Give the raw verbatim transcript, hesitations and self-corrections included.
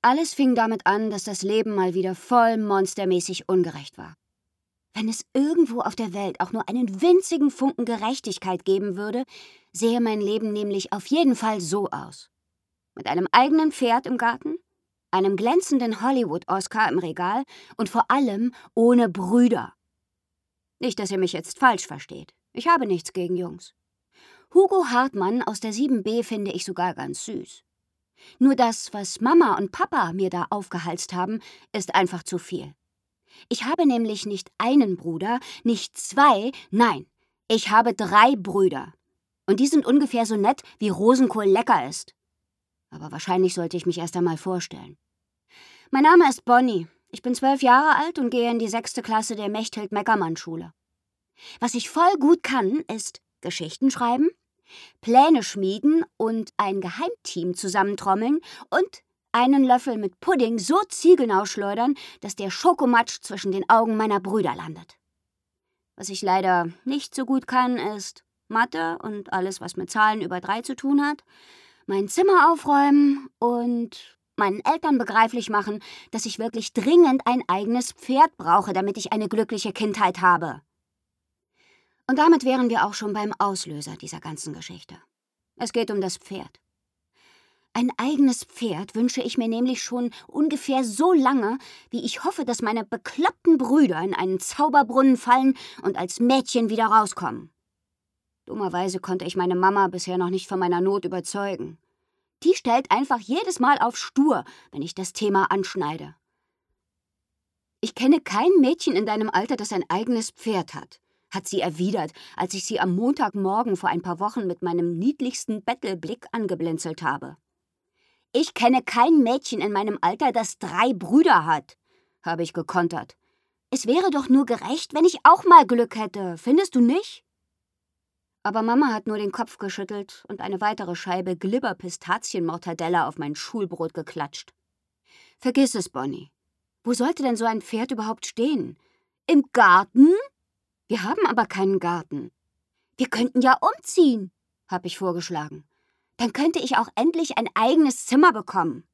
Alles fing damit an, dass das Leben mal wieder voll monstermäßig ungerecht war. Wenn es irgendwo auf der Welt auch nur einen winzigen Funken Gerechtigkeit geben würde, sähe mein Leben nämlich auf jeden Fall so aus. Mit einem eigenen Pferd im Garten, einem glänzenden Hollywood-Oscar im Regal und vor allem ohne Brüder. Nicht, dass ihr mich jetzt falsch versteht. Ich habe nichts gegen Jungs. Hugo Hartmann aus der sieben B finde ich sogar ganz süß. Nur das, was Mama und Papa mir da aufgehalst haben, ist einfach zu viel. Ich habe nämlich nicht einen Bruder, nicht zwei, nein, ich habe drei Brüder. Und die sind ungefähr so nett, wie Rosenkohl lecker ist. Aber wahrscheinlich sollte ich mich erst einmal vorstellen. Mein Name ist Bonnie. Ich bin zwölf Jahre alt und gehe in die sechste Klasse der Mechthild-Meckermann-Schule. Was ich voll gut kann, ist Geschichten schreiben, Pläne schmieden und ein Geheimteam zusammentrommeln und einen Löffel mit Pudding so zielgenau schleudern, dass der Schokomatsch zwischen den Augen meiner Brüder landet. Was ich leider nicht so gut kann, ist Mathe und alles, was mit Zahlen über drei zu tun hat, mein Zimmer aufräumen und meinen Eltern begreiflich machen, dass ich wirklich dringend ein eigenes Pferd brauche, damit ich eine glückliche Kindheit habe. Und damit wären wir auch schon beim Auslöser dieser ganzen Geschichte. Es geht um das Pferd. Ein eigenes Pferd wünsche ich mir nämlich schon ungefähr so lange, wie ich hoffe, dass meine bekloppten Brüder in einen Zauberbrunnen fallen und als Mädchen wieder rauskommen. Dummerweise konnte ich meine Mama bisher noch nicht von meiner Not überzeugen. Die stellt einfach jedes Mal auf stur, wenn ich das Thema anschneide. Ich kenne kein Mädchen in deinem Alter, das ein eigenes Pferd hat, hat sie erwidert, als ich sie am Montagmorgen vor ein paar Wochen mit meinem niedlichsten Bettelblick angeblinzelt habe. Ich kenne kein Mädchen in meinem Alter, das drei Brüder hat, habe ich gekontert. Es wäre doch nur gerecht, wenn ich auch mal Glück hätte, findest du nicht? Aber Mama hat nur den Kopf geschüttelt und eine weitere Scheibe Glibber-Pistazien-Mortadella auf mein Schulbrot geklatscht. Vergiss es, Bonnie. Wo sollte denn so ein Pferd überhaupt stehen? Im Garten? Wir haben aber keinen Garten. Wir könnten ja umziehen, habe ich vorgeschlagen. Dann könnte ich auch endlich ein eigenes Zimmer bekommen.